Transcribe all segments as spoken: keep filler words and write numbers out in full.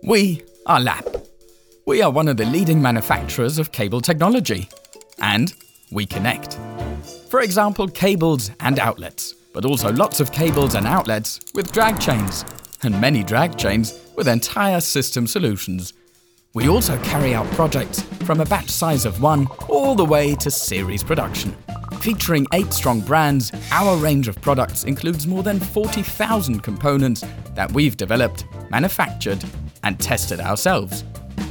We are Lapp. We are one of the leading manufacturers of cable technology. And we connect. For example, cables and outlets, but also lots of cables and outlets with drag chains, and many drag chains with entire system solutions. We also carry out projects from a batch size of one all the way to series production. Featuring eight strong brands, our range of products includes more than forty thousand components that we've developed, manufactured, and tested ourselves.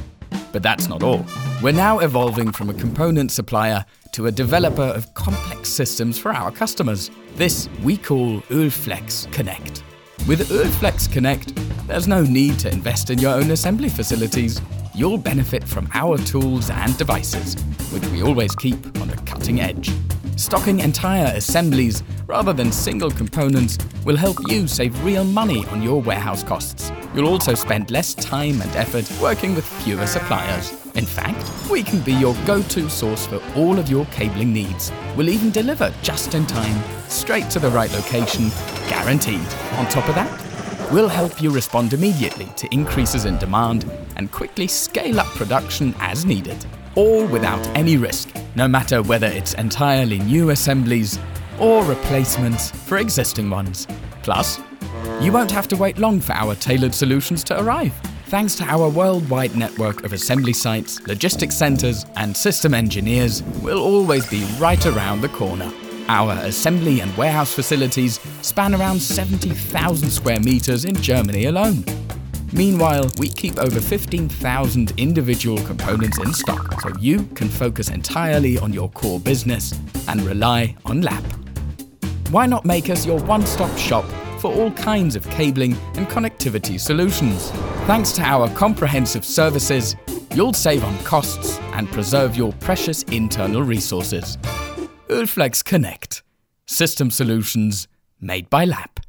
But that's not all. We're now evolving from a component supplier to a developer of complex systems for our customers. This we call Ölflex Connect. With Ölflex Connect, there's no need to invest in your own assembly facilities. You'll benefit from our tools and devices, which we always keep on the cutting edge. Stocking entire assemblies rather than single components will help you save real money on your warehouse costs. You'll also spend less time and effort working with fewer suppliers. In fact, we can be your go-to source for all of your cabling needs. We'll even deliver just in time, straight to the right location, guaranteed. On top of that, we'll help you respond immediately to increases in demand and quickly scale up production as needed. All without any risk, no matter whether it's entirely new assemblies or replacements for existing ones. Plus, you won't have to wait long for our tailored solutions to arrive. Thanks to our worldwide network of assembly sites, logistics centers, and system engineers, we'll always be right around the corner. Our assembly and warehouse facilities span around seventy thousand square meters in Germany alone. Meanwhile, we keep over fifteen thousand individual components in stock, so you can focus entirely on your core business and rely on Lapp. Why not make us your one-stop shop for all kinds of cabling and connectivity solutions? Thanks to our comprehensive services, you'll save on costs and preserve your precious internal resources. Ölflex Connect. System solutions made by Lapp.